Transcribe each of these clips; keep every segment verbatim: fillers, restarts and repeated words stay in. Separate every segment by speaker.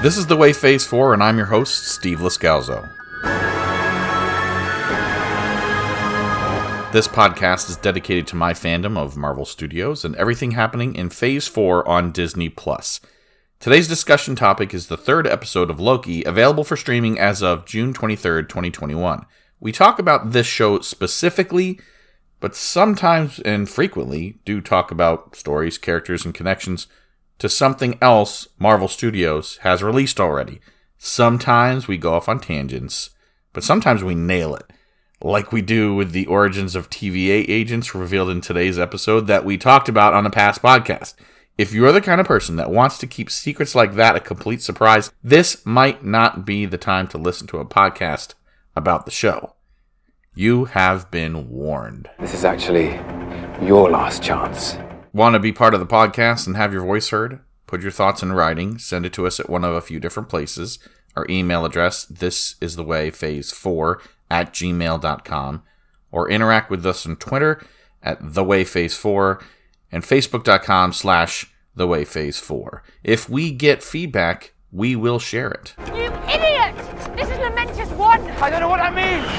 Speaker 1: This is The Way Phase four, and I'm your host, Steve Liscalzo. This podcast is dedicated to my fandom of Marvel Studios and everything happening in Phase four on Disney plus. Today's discussion topic is the third episode of Loki, available for streaming as of June twenty-third, twenty twenty-one. We talk about this show specifically, but sometimes and frequently do talk about stories, characters, and connections to something else Marvel Studios has released already. Sometimes we go off on tangents, but sometimes we nail it, like we do with the origins of T V A agents revealed in today's episode that we talked about on a past podcast. If you're the kind of person that wants to keep secrets like that a complete surprise, this might not be the time to listen to a podcast about the show. You have been warned.
Speaker 2: This is actually your last chance.
Speaker 1: Want to be part of the podcast and have your voice heard? Put your thoughts in writing. Send it to us at one of a few different places. Our email address, this is the way phase four at gmail dot com. Or interact with us on Twitter at the way phase four and facebook.com slash the way phase four. If we get feedback, we will share it.
Speaker 3: You idiot! This is Lamentus one!
Speaker 2: I don't know what that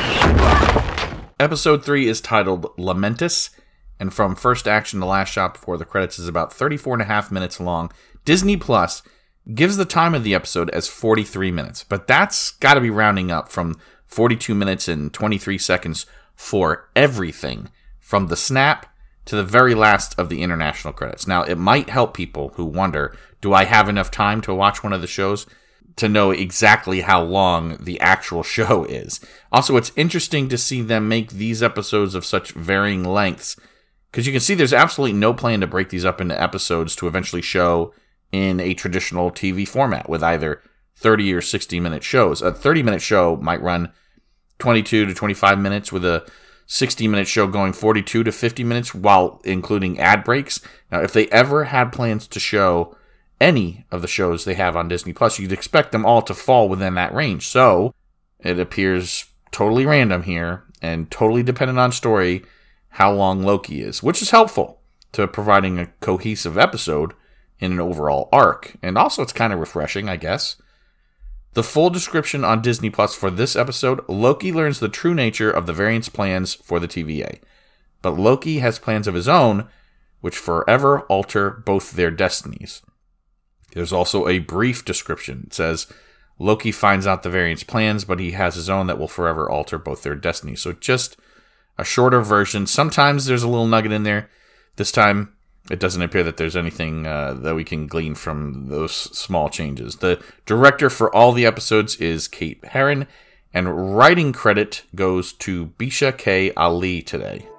Speaker 2: means!
Speaker 1: Episode three is titled Lamentus, and from first action to last shot before the credits is about thirty-four and a half minutes long. Disney Plus gives the time of the episode as forty-three minutes, but that's got to be rounding up from forty-two minutes and twenty-three seconds for everything, from the snap to the very last of the international credits. Now, it might help people who wonder, do I have enough time to watch one of the shows to know exactly how long the actual show is? Also, it's interesting to see them make these episodes of such varying lengths, because you can see there's absolutely no plan to break these up into episodes to eventually show in a traditional T V format with either thirty or sixty minute shows. A thirty minute show might run twenty-two to twenty-five minutes, with a sixty minute show going forty-two to fifty minutes while including ad breaks. Now, if they ever had plans to show any of the shows they have on Disney Plus, you'd expect them all to fall within that range. So it appears totally random here and totally dependent on story how long Loki is, which is helpful to providing a cohesive episode in an overall arc. And also it's kind of refreshing, I guess. The full description on Disney Plus for this episode: Loki learns the true nature of the variants' plans for the T V A. But Loki has plans of his own, which forever alter both their destinies. There's also a brief description. It says, Loki finds out the variants' plans, but he has his own that will forever alter both their destinies. So just a shorter version. Sometimes there's a little nugget in there. This time, it doesn't appear that there's anything uh, that we can glean from those small changes. The director for all the episodes is Kate Herron, and writing credit goes to Bisha K. Ali today.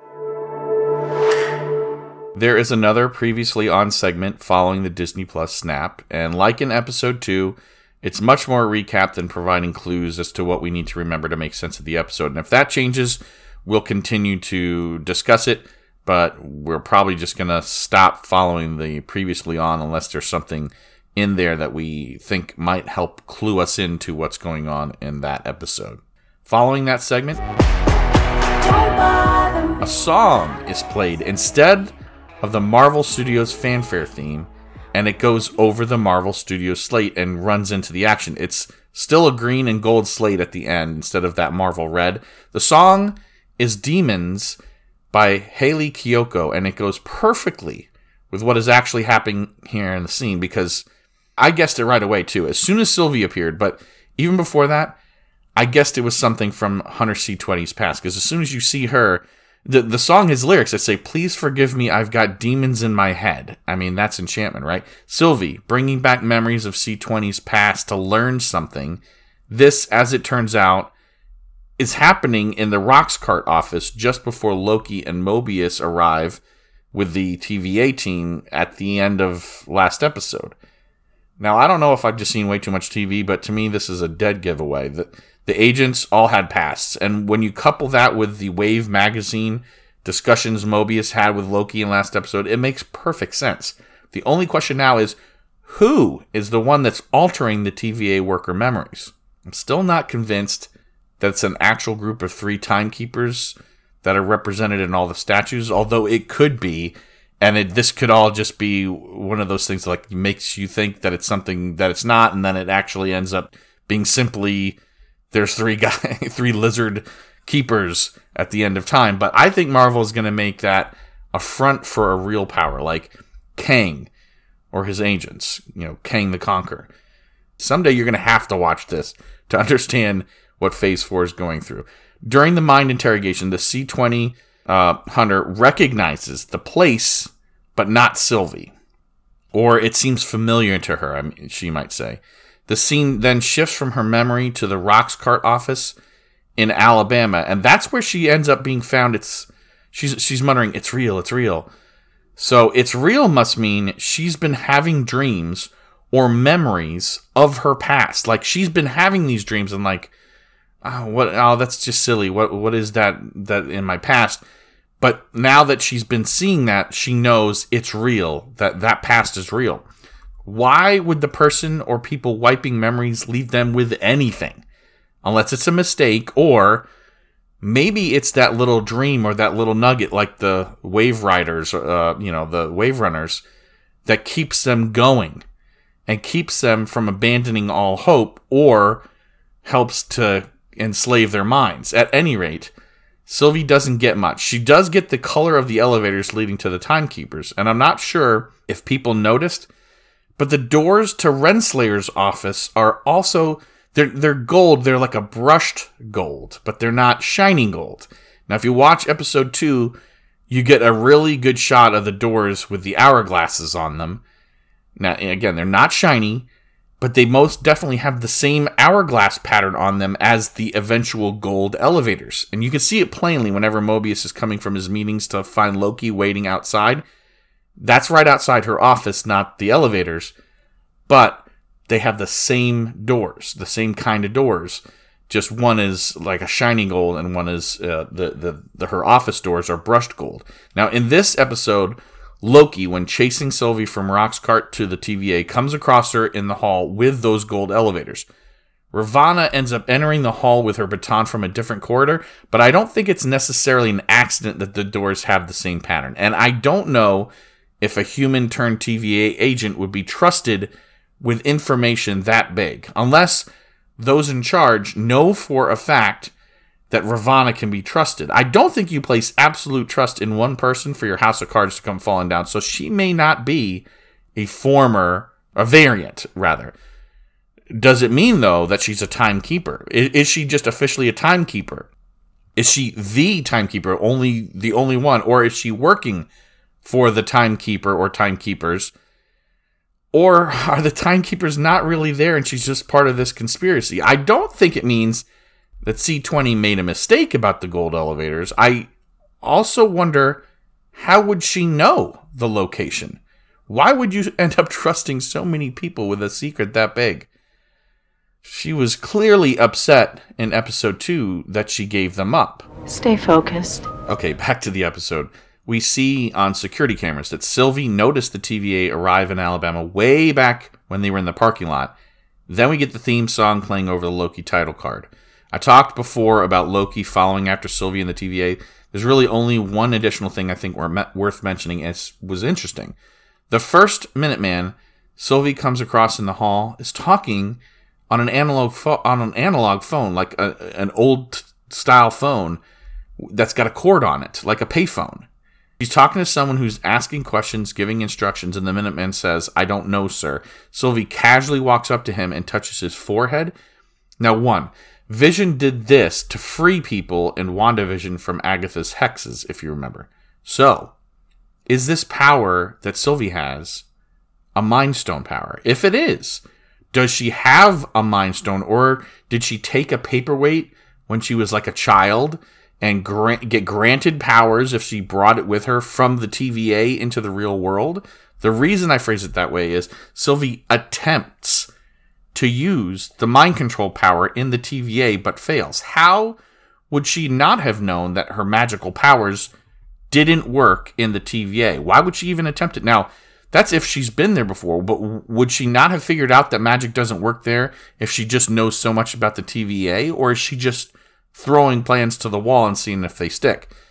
Speaker 1: There is another previously on segment following the Disney Plus snap, and like in episode two, it's much more recap than providing clues as to what we need to remember to make sense of the episode. And if that changes, we'll continue to discuss it, but we're probably just going to stop following the previously on unless there's something in there that we think might help clue us into what's going on in that episode. Following that segment, a song is played instead of the Marvel Studios fanfare theme, and it goes over the Marvel Studios slate and runs into the action. It's still a green and gold slate at the end instead of that Marvel red. The song is Demons by Hayley Kiyoko, and it goes perfectly with what is actually happening here in the scene, because I guessed it right away too, as soon as Sylvie appeared, but even before that, I guessed it was something from Hunter C twenty's past, because as soon as you see her, the, the song has lyrics that say, please forgive me, I've got demons in my head. I mean, that's enchantment, right? Sylvie, bringing back memories of C twenty's past to learn something. This, as it turns out, is happening in the Roxcart office just before Loki and Mobius arrive with the T V A team at the end of last episode. Now, I don't know if I've just seen way too much T V, but to me, this is a dead giveaway. The, the agents all had pasts, and when you couple that with the Wave magazine discussions Mobius had with Loki in last episode, it makes perfect sense. The only question now is, who is the one that's altering the T V A worker memories? I'm still not convinced that it's an actual group of three timekeepers that are represented in all the statues, although it could be And it, this could all just be one of those things that like makes you think that it's something that it's not, and then it actually ends up being simply there's three guy, three lizard keepers at the end of time. But I think Marvel is going to make that a front for a real power, like Kang or his agents, you know, Kang the Conqueror. Someday you're going to have to watch this to understand what Phase four is going through. During the mind interrogation, the C twenty uh, hunter recognizes the place, but not Sylvie. Or it seems familiar to her, I mean, she might say. The scene then shifts from her memory to the Roxcart office in Alabama, and that's where she ends up being found. It's she's she's muttering, "It's real, it's real." So it's real must mean she's been having dreams or memories of her past. Like she's been having these dreams and like, oh, what? Oh, that's just silly. What? What is that? That in my past? But now that she's been seeing that, she knows it's real. That that past is real. Why would the person or people wiping memories leave them with anything? Unless it's a mistake, or maybe it's that little dream or that little nugget like the Wave Riders, uh, you know, the Wave Runners, that keeps them going and keeps them from abandoning all hope or helps to enslave their minds. At any rate, Sylvie doesn't get much. She does get the color of the elevators leading to the Timekeepers, and I'm not sure if people noticed, but the doors to Renslayer's office are also, they're, they're gold. They're like a brushed gold, but they're not shining gold. Now, if you watch episode two, you get a really good shot of the doors with the hourglasses on them. Now, again, they're not shiny, but they most definitely have the same hourglass pattern on them as the eventual gold elevators. And you can see it plainly whenever Mobius is coming from his meetings to find Loki waiting outside. That's right outside her office, not the elevators. But they have the same doors, the same kind of doors. Just one is like a shiny gold and one is uh, the, the, the her office doors are brushed gold. Now, in this episode, Loki, when chasing Sylvie from Roxcart to the T V A, comes across her in the hall with those gold elevators. Ravonna ends up entering the hall with her baton from a different corridor, but I don't think it's necessarily an accident that the doors have the same pattern. And I don't know if a human-turned-T V A agent would be trusted with information that big, unless those in charge know for a fact that Ravonna can be trusted. I don't think you place absolute trust in one person for your house of cards to come falling down, so she may not be a former, a variant, rather. Does it mean, though, that she's a timekeeper? Is, is she just officially a timekeeper? Is she the timekeeper, only the only one, or is she working for the timekeeper or timekeepers? Or are the timekeepers not really there and she's just part of this conspiracy? I don't think it means that C twenty made a mistake about the gold elevators. I also wonder, how would she know the location? Why would you end up trusting so many people with a secret that big? She was clearly upset in episode two that she gave them up.
Speaker 4: Stay focused.
Speaker 1: Okay, back to the episode. We see on security cameras that Sylvie noticed the T V A arrive in Alabama way back when they were in the parking lot. Then we get the theme song playing over the Loki title card. I talked before about Loki following after Sylvie and the T V A. There's really only one additional thing I think worth mentioning as was interesting. The first Minuteman Sylvie comes across in the hall is talking on an analog fo- on an analog phone, like a, an old style phone that's got a cord on it, like a payphone. He's talking to someone who's asking questions, giving instructions, and the Minuteman says, "I don't know, sir." Sylvie casually walks up to him and touches his forehead. Now, one, Vision did this to free people in WandaVision from Agatha's hexes, if you remember. So, is this power that Sylvie has a Mind Stone power? If it is, does she have a Mind Stone, or did she take a paperweight when she was like a child and grant, get granted powers if she brought it with her from the T V A into the real world? The reason I phrase it that way is Sylvie attempts to use the mind control power in the T V A, but fails. How would she not have known that her magical powers didn't work in the T V A? Why would she even attempt it? Now, that's if she's been there before, but would she not have figured out that magic doesn't work there if she just knows so much about the T V A? Or is she just throwing plans to the wall and seeing if they stick?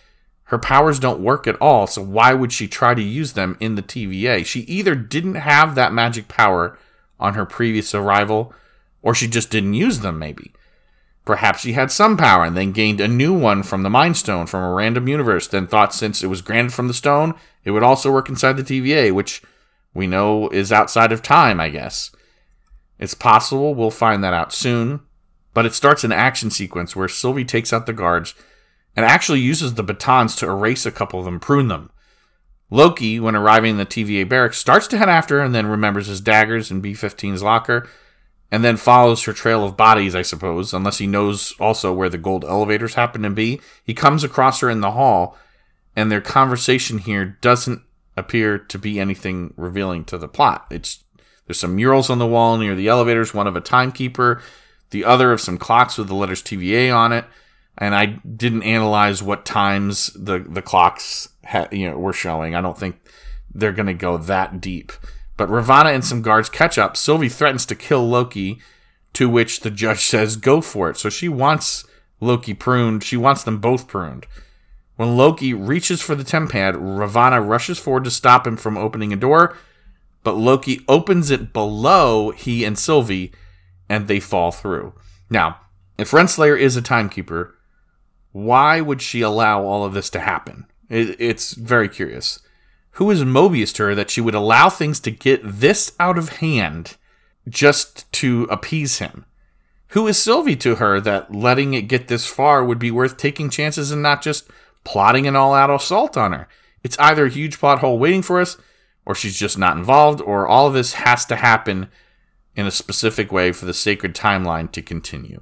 Speaker 1: Her powers don't work at all, so why would she try to use them in the T V A? She either didn't have that magic power on her previous arrival, or she just didn't use them, maybe. Perhaps she had some power and then gained a new one from the Mind Stone from a random universe, then thought since it was granted from the stone, it would also work inside the T V A, which we know is outside of time, I guess. It's possible we'll find that out soon, but it starts an action sequence where Sylvie takes out the guards and actually uses the batons to erase a couple of them, prune them. Loki, when arriving in the T V A barracks, starts to head after her and then remembers his daggers in B fifteen's locker, and then follows her trail of bodies, I suppose, unless he knows also where the gold elevators happen to be. He comes across her in the hall, and their conversation here doesn't appear to be anything revealing to the plot. It's There's some murals on the wall near the elevators, one of a timekeeper, the other of some clocks with the letters T V A on it, and I didn't analyze what times the, the clocks ha- you know, were showing. I don't think they're going to go that deep. But Ravonna and some guards catch up. Sylvie threatens to kill Loki, to which the judge says, go for it. So she wants Loki pruned. She wants them both pruned. When Loki reaches for the tempad, Ravonna rushes forward to stop him from opening a door, but Loki opens it below he and Sylvie, and they fall through. Now, if Renslayer is a timekeeper, why would she allow all of this to happen? It, it's very curious. Who is Mobius to her that she would allow things to get this out of hand just to appease him? Who is Sylvie to her that letting it get this far would be worth taking chances and not just plotting an all-out assault on her? It's either a huge plot hole waiting for us, or she's just not involved, or all of this has to happen in a specific way for the sacred timeline to continue.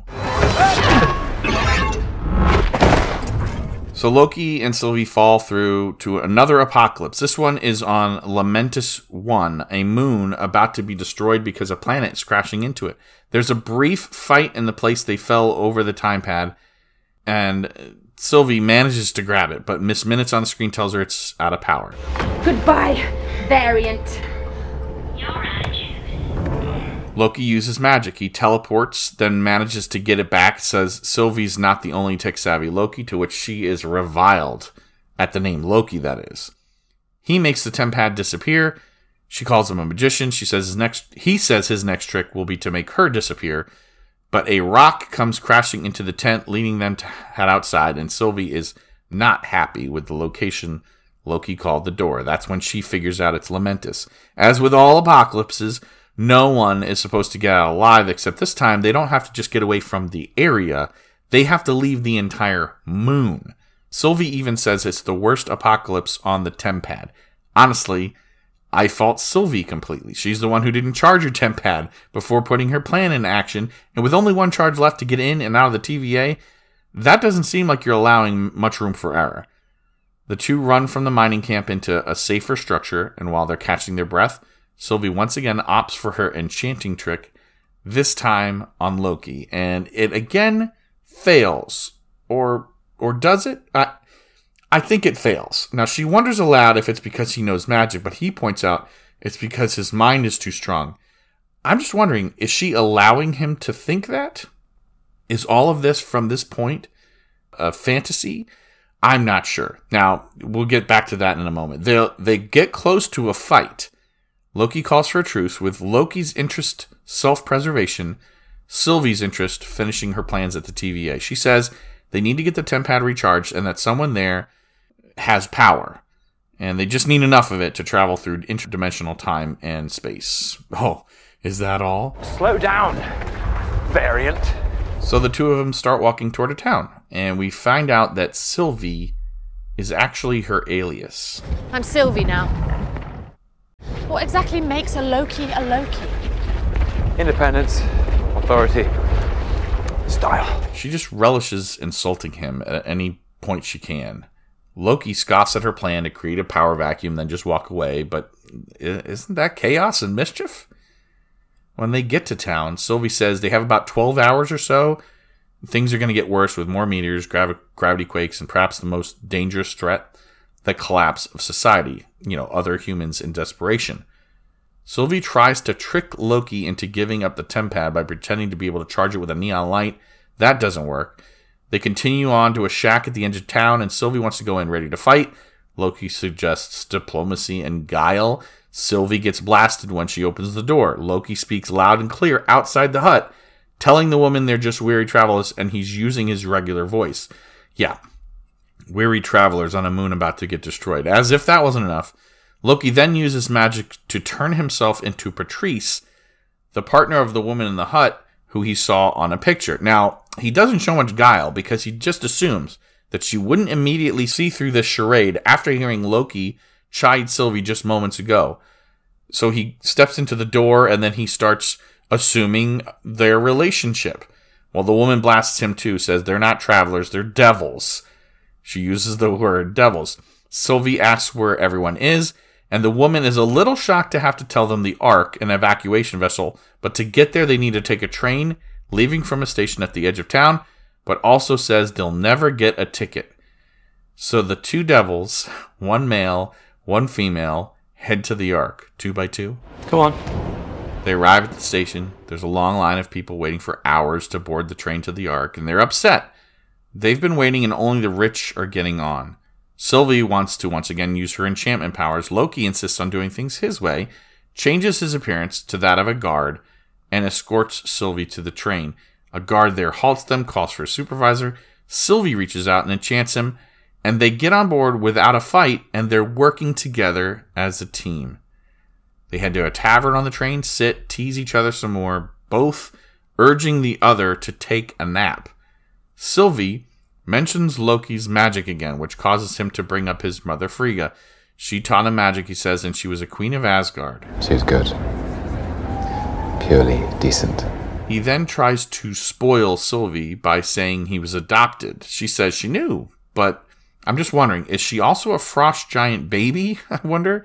Speaker 1: So Loki and Sylvie fall through to another apocalypse. This one is on Lamentis one, a moon about to be destroyed because a planet is crashing into it. There's a brief fight in the place they fell over the time pad, and Sylvie manages to grab it, but Miss Minutes on the screen tells her it's out of power.
Speaker 3: Goodbye, variant.
Speaker 1: Loki uses magic. He teleports, then manages to get it back, says Sylvie's not the only tech-savvy Loki, to which she is reviled at the name Loki, that is. He makes the tempad disappear. She calls him a magician. She says his next, he says his next trick will be to make her disappear, but a rock comes crashing into the tent, leading them to head outside, and Sylvie is not happy with the location Loki called the door. That's when she figures out it's Lamentis. As with all apocalypses, no one is supposed to get out alive, except this time they don't have to just get away from the area. They have to leave the entire moon. Sylvie even says it's the worst apocalypse on the tempad. Honestly, I fault Sylvie completely. She's the one who didn't charge her tempad before putting her plan in action, and with only one charge left to get in and out of the T V A, that doesn't seem like you're allowing much room for error. The two run from the mining camp into a safer structure, and while they're catching their breath, Sylvie once again opts for her enchanting trick, this time on Loki, and it again fails. Or or does it? I, I think it fails. Now, she wonders aloud if it's because he knows magic, but he points out it's because his mind is too strong. I'm just wondering, is she allowing him to think that? Is all of this from this point a fantasy? I'm not sure. Now, we'll get back to that in a moment. They they get close to a fight. Loki calls for a truce, with Loki's interest self-preservation, Sylvie's interest finishing her plans at the T V A. She says they need to get the tempad recharged and that someone there has power, and they just need enough of it to travel through interdimensional time and space. Oh, is that all?
Speaker 2: Slow down, variant.
Speaker 1: So the two of them start walking toward a town, and we find out that Sylvie is actually her alias.
Speaker 3: I'm Sylvie now. What exactly makes a Loki a Loki?
Speaker 2: Independence, authority, style.
Speaker 1: She just relishes insulting him at any point she can. Loki scoffs at her plan to create a power vacuum, then just walk away, but isn't that chaos and mischief? When they get to town, Sylvie says they have about twelve hours or so. Things are going to get worse with more meteors, gravi- gravity quakes, and perhaps the most dangerous threat, the collapse of society. You know, other humans in desperation. Sylvie tries to trick Loki into giving up the tempad by pretending to be able to charge it with a neon light. That doesn't work. They continue on to a shack at the edge of town, and Sylvie wants to go in ready to fight. Loki suggests diplomacy and guile. Sylvie gets blasted when she opens the door. Loki speaks loud and clear outside the hut, telling the woman they're just weary travelers, and he's using his regular voice. Yeah, weary travelers on a moon about to get destroyed. As if that wasn't enough, Loki then uses magic to turn himself into Patrice, the partner of the woman in the hut who he saw on a picture. Now, he doesn't show much guile because he just assumes that she wouldn't immediately see through this charade after hearing Loki chide Sylvie just moments ago. So he steps into the door and then he starts assuming their relationship. Well, the woman blasts him too, says they're not travelers, they're devils. She uses the word devils. Sylvie asks where everyone is, and the woman is a little shocked to have to tell them the Ark, an evacuation vessel, but to get there they need to take a train, leaving from a station at the edge of town, but also says they'll never get a ticket. So the two devils, one male, one female, head to the Ark, two by two.
Speaker 2: Come on.
Speaker 1: They arrive at the station. There's a long line of people waiting for hours to board the train to the Ark, and they're upset. They've been waiting and only the rich are getting on. Sylvie wants to once again use her enchantment powers. Loki insists on doing things his way, changes his appearance to that of a guard, and escorts Sylvie to the train. A guard there halts them, calls for a supervisor. Sylvie reaches out and enchants him, and they get on board without a fight, and they're working together as a team. They head to a tavern on the train, sit, tease each other some more, both urging the other to take a nap. Sylvie mentions Loki's magic again, which causes him to bring up his mother Frigga. She taught him magic, he says, and she was a queen of Asgard.
Speaker 4: She's good. Purely decent.
Speaker 1: He then tries to spoil Sylvie by saying he was adopted. She says she knew, but I'm just wondering, is she also a frost giant baby, I wonder?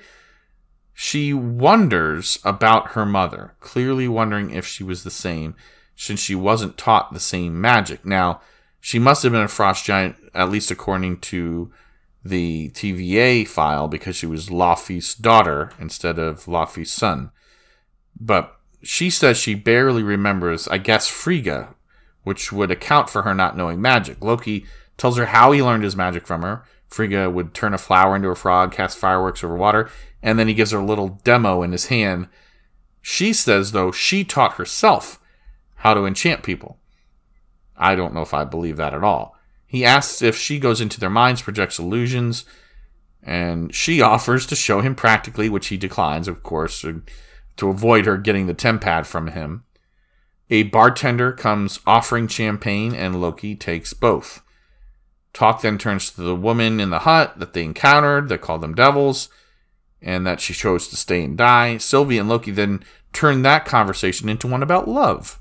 Speaker 1: She wonders about her mother, clearly wondering if she was the same, since she wasn't taught the same magic. Now, she must have been a frost giant, at least according to the T V A file, because she was Laufey's daughter instead of Laufey's son. But she says she barely remembers, I guess, Frigga, which would account for her not knowing magic. Loki tells her how he learned his magic from her. Frigga would turn a flower into a frog, cast fireworks over water, and then he gives her a little demo in his hand. She says, though, she taught herself how to enchant people. I don't know if I believe that at all. He asks if she goes into their minds, projects illusions, and she offers to show him practically, which he declines, of course, to avoid her getting the tempad from him. A bartender comes offering champagne, and Loki takes both. Talk then turns to the woman in the hut that they encountered, that called them devils, and that she chose to stay and die. Sylvie and Loki then turn that conversation into one about love.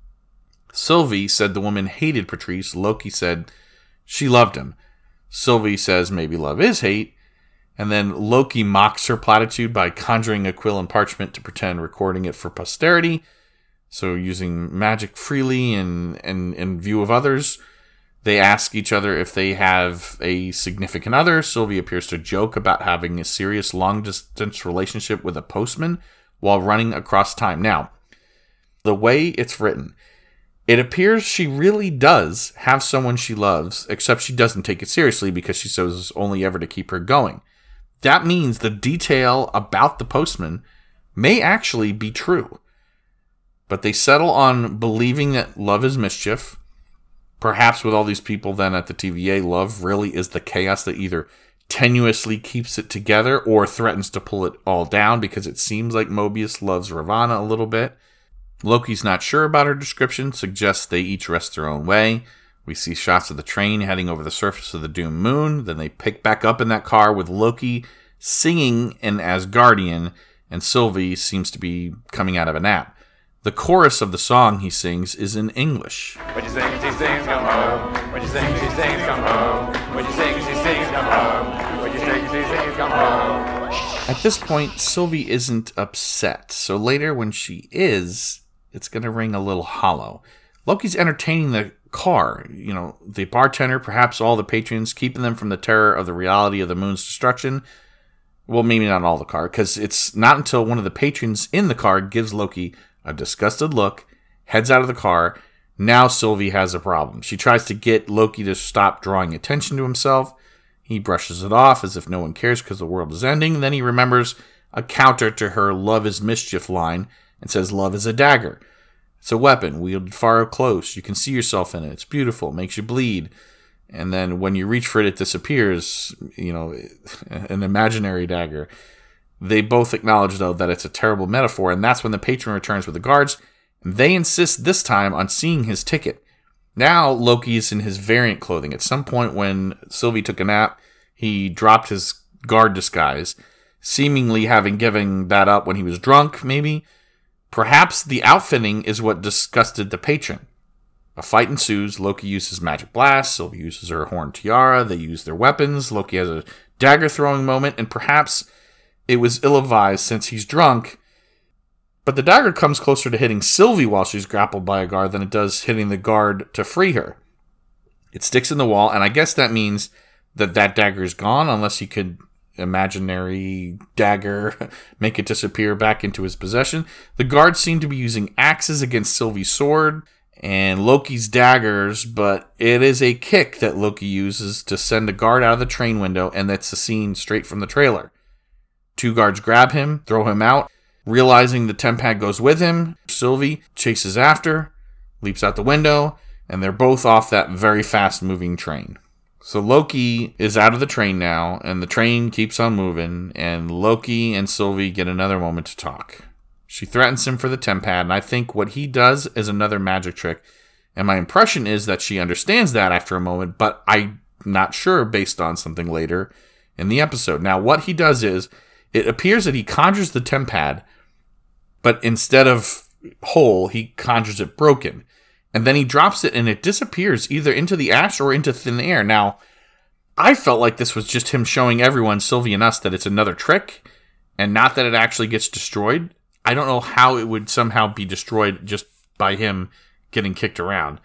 Speaker 1: Sylvie said the woman hated Patrice. Loki said she loved him. Sylvie says maybe love is hate. And then Loki mocks her platitude by conjuring a quill and parchment to pretend recording it for posterity. So using magic freely and in, in, in view of others. They ask each other if they have a significant other. Sylvie appears to joke about having a serious long-distance relationship with a postman while running across time. Now, the way it's written, it appears she really does have someone she loves, except she doesn't take it seriously because she says only ever to keep her going. That means the detail about the postman may actually be true. But they settle on believing that love is mischief. Perhaps with all these people then at the T V A, love really is the chaos that either tenuously keeps it together or threatens to pull it all down, because it seems like Mobius loves Ravonna a little bit. Loki's not sure about her description, suggests they each rest their own way. We see shots of the train heading over the surface of the doomed moon. Then they pick back up in that car with Loki singing an Asgardian, and Sylvie seems to be coming out of a nap. The chorus of the song he sings is in English.
Speaker 2: When you sing, she sings, come home. When you sing, she sings, come home. When you sing, she sings, come home. When you sing, she sings, come home.
Speaker 1: At this point, Sylvie isn't upset. So later when she is, it's going to ring a little hollow. Loki's entertaining the car, you know, the bartender, perhaps all the patrons, keeping them from the terror of the reality of the moon's destruction. Well, maybe not all the car, because it's not until one of the patrons in the car gives Loki a disgusted look, heads out of the car, Now Sylvie has a problem. She tries to get Loki to stop drawing attention to himself. He brushes it off as if no one cares because the world is ending. Then he remembers a counter to her love is mischief line and says love is a dagger. It's a weapon wielded far close. You can see yourself in it. It's beautiful. It makes you bleed. And then when you reach for it, it disappears. You know, an imaginary dagger. They both acknowledge, though, that it's a terrible metaphor. And that's when the patron returns with the guards. They insist this time on seeing his ticket. Now Loki is in his variant clothing. At some point when Sylvie took a nap, he dropped his guard disguise, seemingly having given that up when he was drunk, maybe. Perhaps the outfitting is what disgusted the patron. A fight ensues. Loki uses magic blast. Sylvie uses her horn tiara. They use their weapons. Loki has a dagger throwing moment, and perhaps it was ill-advised since he's drunk. But the dagger comes closer to hitting Sylvie while she's grappled by a guard than it does hitting the guard to free her. It sticks in the wall, and I guess that means that that dagger is gone, unless he could imaginary dagger make it disappear back into his possession. The guards seem to be using axes against Sylvie's sword and Loki's daggers, but it is a kick that Loki uses to send a guard out of the train window, and that's a scene straight from the trailer. Two guards grab him, throw him out. Realizing the Tempad goes with him, Sylvie chases after, leaps out the window, and they're both off that very fast-moving train. So Loki is out of the train now, and the train keeps on moving, and Loki and Sylvie get another moment to talk. She threatens him for the Tempad, and I think what he does is another magic trick, and my impression is that she understands that after a moment, but I'm not sure based on something later in the episode. Now, what he does is, it appears that he conjures the Tempad, but instead of whole, he conjures it broken. And then he drops it and it disappears either into the ash or into thin air. Now, I felt like this was just him showing everyone, Sylvie and us, that it's another trick and not that it actually gets destroyed. I don't know how it would somehow be destroyed just by him getting kicked around.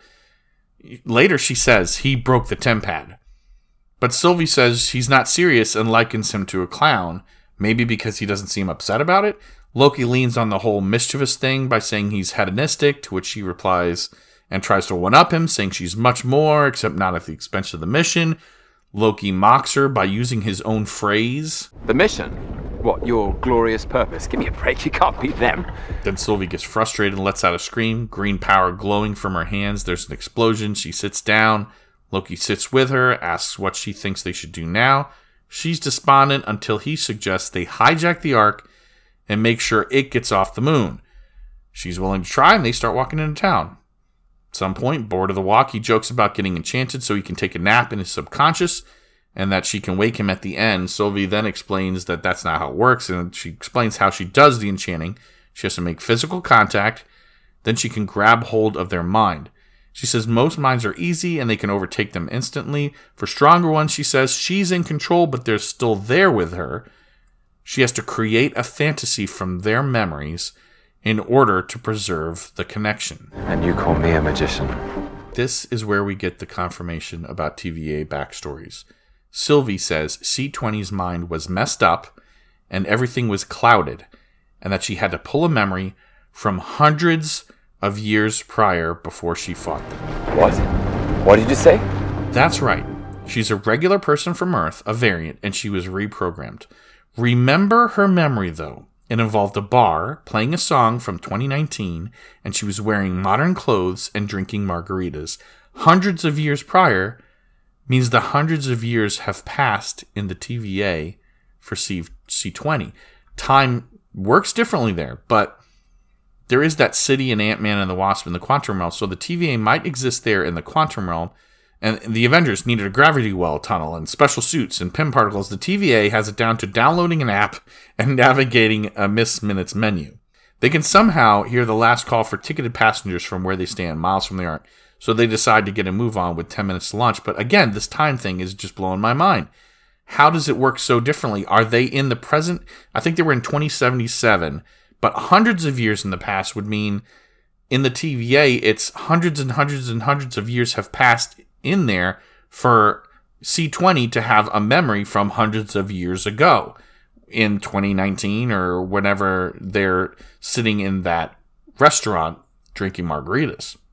Speaker 1: Later she says he broke the Tempad. But Sylvie says he's not serious and likens him to a clown, maybe because he doesn't seem upset about it. Loki leans on the whole mischievous thing by saying he's hedonistic, to which she replies and tries to one-up him, saying she's much more, except not at the expense of the mission. Loki mocks her by using his own phrase.
Speaker 2: The mission? What, your glorious purpose? Give me a break, you can't beat them.
Speaker 1: Then Sylvie gets frustrated and lets out a scream, green power glowing from her hands. There's an explosion. She sits down. Loki sits with her, asks what she thinks they should do now. She's despondent until he suggests they hijack the Ark and make sure it gets off the moon. She's willing to try, and they start walking into town. At some point, bored of the walk, he jokes about getting enchanted so he can take a nap in his subconscious, and that she can wake him at the end. Sylvie then explains that that's not how it works, and she explains how she does the enchanting. She has to make physical contact, then she can grab hold of their mind. She says most minds are easy, and they can overtake them instantly. For stronger ones, she says she's in control, but they're still there with her. She has to create a fantasy from their memories in order to preserve the connection.
Speaker 2: And you call me a magician?
Speaker 1: This is where we get the confirmation about T V A backstories. Sylvie says C twenty's mind was messed up and everything was clouded, and that she had to pull a memory from hundreds of years prior before she fought them.
Speaker 2: What? What did you say?
Speaker 1: That's right. She's a regular person from Earth, a variant, and she was reprogrammed. Remember her memory, though. It involved a bar, playing a song from twenty nineteen, and she was wearing modern clothes and drinking margaritas. Hundreds of years prior means the hundreds of years have passed in the T V A for C twenty. Time works differently there, but there is that city in Ant-Man and the Wasp in the Quantum Realm, so the T V A might exist there in the Quantum Realm, and the Avengers needed a gravity well tunnel and special suits and Pym particles. The T V A has it down to downloading an app and navigating a Miss Minutes menu. They can somehow hear the last call for ticketed passengers from where they stand, miles from the Ark, so they decide to get a move on with ten minutes to launch. But again, this time thing is just blowing my mind. How does it work so differently? Are they in the present? I think they were in twenty seventy-seven, but hundreds of years in the past would mean in the T V A, it's hundreds and hundreds and hundreds of years have passed in there for C twenty to have a memory from hundreds of years ago in twenty nineteen or whenever they're sitting in that restaurant drinking margaritas.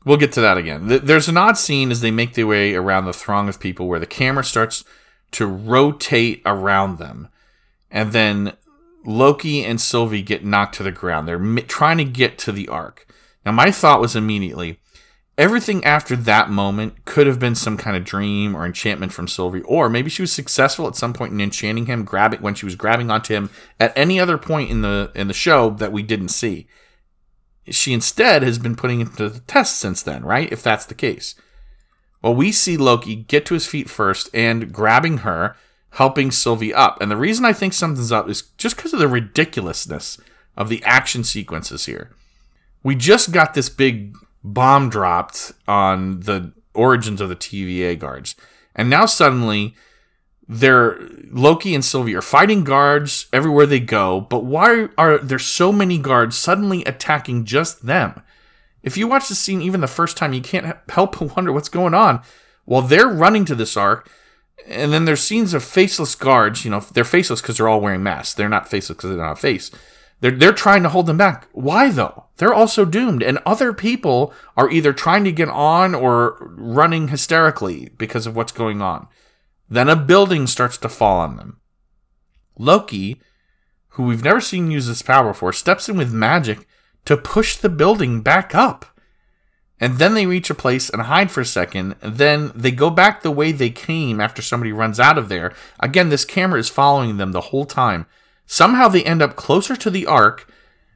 Speaker 1: we'll get to that again. There's an odd scene as they make their way around the throng of people where the camera starts to rotate around them. And then Loki and Sylvie get knocked to the ground. They're mi- trying to get to the Ark. Now, my thought was immediately, everything after that moment could have been some kind of dream or enchantment from Sylvie, or maybe she was successful at some point in enchanting him, grabbing when she was grabbing onto him at any other point in the in the show that we didn't see. She instead has been putting it to the test since then, right? If that's the case. Well, we see Loki get to his feet first and grabbing her, helping Sylvie up. And the reason I think something's up is just because of the ridiculousness of the action sequences here. We just got this big bomb dropped on the origins of the T V A guards. And now suddenly, they're Loki and Sylvie are fighting guards everywhere they go. But why are there so many guards suddenly attacking just them? If you watch the scene even the first time, you can't help but wonder what's going on. While they're running to this Ark, and then there's scenes of faceless guards. You know, they're faceless because they're all wearing masks. They're not faceless because they don't have a face. They're, they're trying to hold them back. Why, though? They're also doomed. And other people are either trying to get on or running hysterically because of what's going on. Then a building starts to fall on them. Loki, who we've never seen use this power before, steps in with magic to push the building back up. And then they reach a place and hide for a second. And then they go back the way they came after somebody runs out of there. Again, this camera is following them the whole time. Somehow they end up closer to the Ark,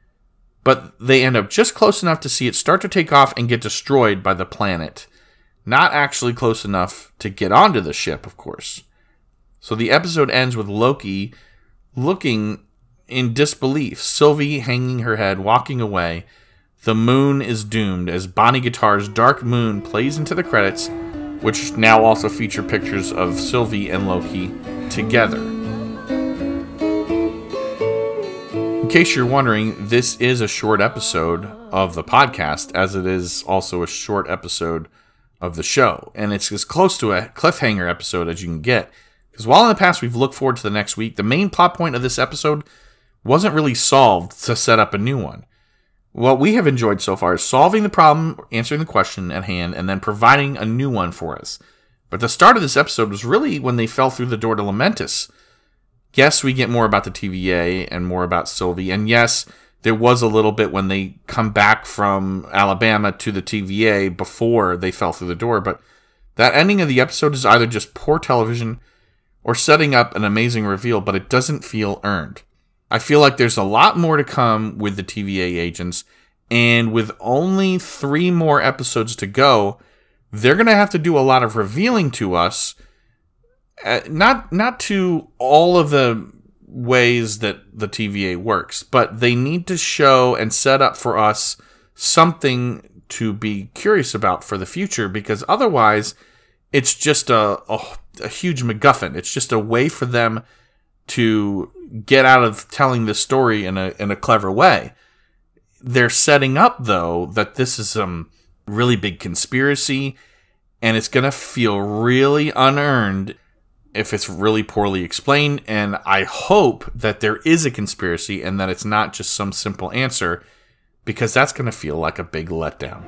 Speaker 1: but they end up just close enough to see it start to take off and get destroyed by the planet. Not actually close enough to get onto the ship, of course. So the episode ends with Loki looking in disbelief, Sylvie hanging her head, walking away. The moon is doomed as Bonnie Guitar's Dark Moon plays into the credits, which now also feature pictures of Sylvie and Loki together. In case you're wondering, this is a short episode of the podcast, as it is also a short episode of the show. And it's as close to a cliffhanger episode as you can get. Because while in the past we've looked forward to the next week, the main plot point of this episode wasn't really solved to set up a new one. What we have enjoyed so far is solving the problem, answering the question at hand, and then providing a new one for us. But the start of this episode was really when they fell through the door to Lamentis. Yes, we get more about the T V A and more about Sylvie, and yes, there was a little bit when they come back from Alabama to the T V A before they fell through the door, but that ending of the episode is either just poor television or setting up an amazing reveal, but it doesn't feel earned. I feel like there's a lot more to come with the T V A agents, and with only three more episodes to go, they're going to have to do a lot of revealing to us, uh, not not to all of the ways that the T V A works, but they need to show and set up for us something to be curious about for the future, because otherwise it's just a, a, a huge MacGuffin. It's just a way for them to get out of telling the story in a in a clever way. They're setting up, though, that this is some really big conspiracy, and it's going to feel really unearned if it's really poorly explained, and I hope that there is a conspiracy and that it's not just some simple answer, because that's going to feel like a big letdown.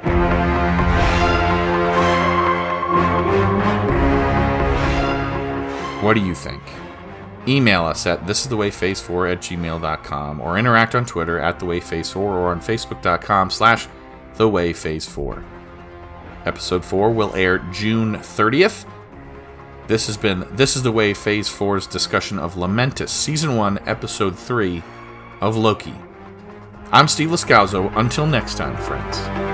Speaker 1: What do you think? Email us at thisisthewayphase four at gmail dot com or interact on Twitter at thewayphase four or on facebook dot com slash thewayphase four. Episode four will air June thirtieth. This has been This Is The Way Phase four's discussion of Lamentis, Season one, Episode three of Loki. I'm Steve Lascauso. Until next time, friends.